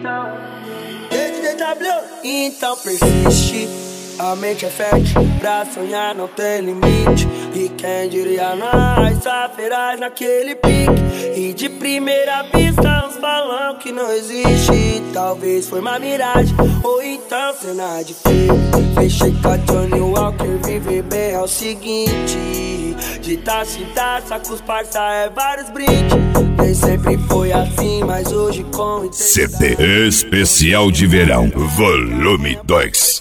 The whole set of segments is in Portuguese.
Então persiste, a mente é fértil, pra sonhar não tem limite. E quem diria nós, só feraz naquele pique. E de primeira vista uns falam que não existe. Talvez foi uma miragem, ou então cena de filme. Fechei com a Johnny Walker, viver bem é o seguinte: de taça em taça com os parça é vários brindes. Nem sempre foi assim, mas hoje com CD especial de verão, volume 2.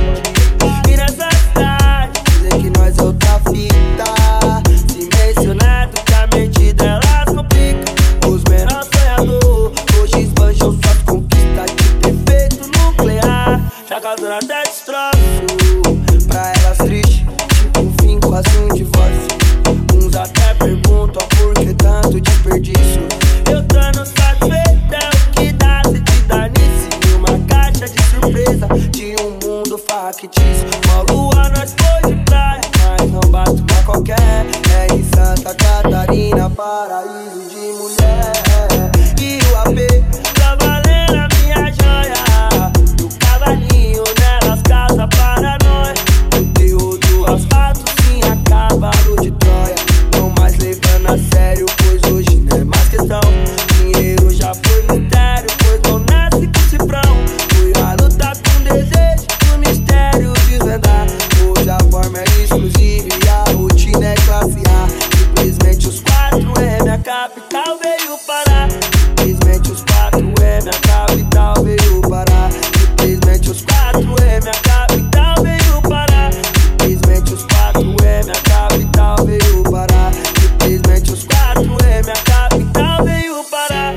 E nessa cidade, dizer que nós é outra fita. Se mencionado que a mente delas complica. Os menores sonhadores hoje esbanjam suas conquistas de perfeito nuclear. Já causando até destroço pra elas triste, tipo um fim, quase um divórcio. Uns até perguntam por que tanto desperdício. Eu tô no satisfeito, é o que dá se te dar nisso. E uma caixa de surpresa de um mundo factício. Uma lua nós foi de praia, mas não bate pra qualquer. É em Santa Catarina, paraíso de mulher. E o AP tá valendo a minha joia. E o cavalinho nelas casa para nós. O teu do asfalto sim a cavalo de Troia. Não mais levando a sério, pois hoje não é mais questão. Dinheiro já foi mistério, pois não nasce com cifrão. Fui a lutar com desejo, o mistério desvendar. Hoje a forma é exclusiva e a rotina é classe A. Simplesmente os 4M, minha capital veio parar. Simplesmente os 4M, minha capital veio parar. Simplesmente os 4M, minha capital veio parar. Simplesmente os 4M, minha capital veio parar. Simplesmente os 4M, minha capital veio parar.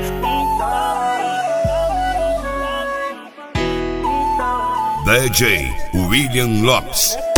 DJ William Lopes.